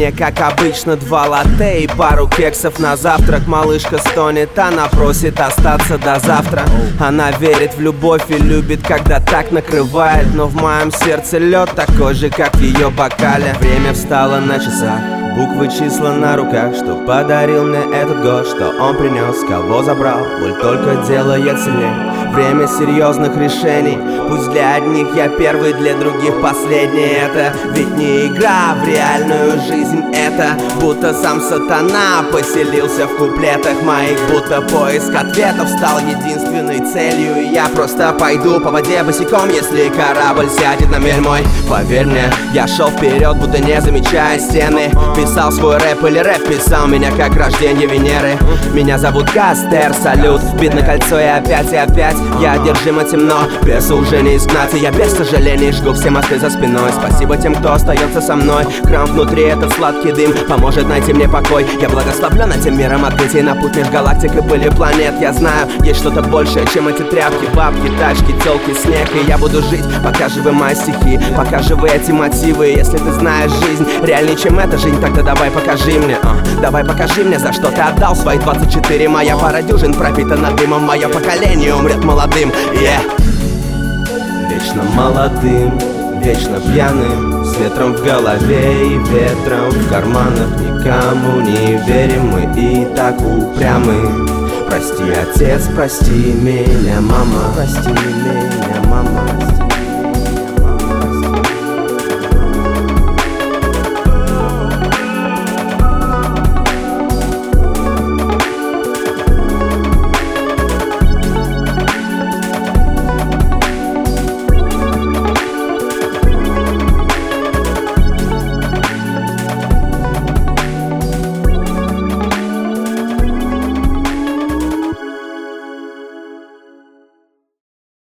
мне, как обычно, 2 латте и пару кексов на завтрак. Малышка стонет, она просит остаться до завтра. Она верит в любовь и любит, когда так накрывает. Но в моем сердце лед такой же, как в ее бокале. Время встало на часах, буквы, числа на руках. Что подарил мне этот год, что он принес, кого забрал. Боль только делает сильней. Время серьезных решений. Пусть для одних я первый, для других последний. Это ведь не игра в реальную жизнь. Это будто сам сатана поселился в куплетах моих. Будто поиск ответов стал единственной целью. И я просто пойду по воде босиком, если корабль сядет на мель мой. Поверь мне, я шел вперед, будто не замечая стены. Писал свой рэп или рэп писал меня, как рождение Венеры. Меня зовут Кастер, салют. Видно кольцо и опять я одержимо темно, беса уже не изгнать. И я без сожалений жгу все мосты за спиной. Спасибо тем, кто остается со мной. Храм внутри, этот сладкий дым поможет найти мне покой. Я благословлен этим миром открытий на путь меж галактик и пыли планет. Я знаю, есть что-то большее, чем эти тряпки, бабки, тачки, тёлки, снег. И я буду жить, пока живы мои стихи, пока живы эти мотивы. Если ты знаешь жизнь реальнее, чем эта жизнь, тогда давай покажи мне, давай покажи мне, за что ты отдал свои 24. Моя пара дюжин пропитана дымом, мое поколение умрет молодым, Вечно молодым, вечно пьяным, с ветром в голове и ветром в карманах. Никому не верим, мы и так упрямы. Прости, отец, прости меня, мама, прости меня, мама.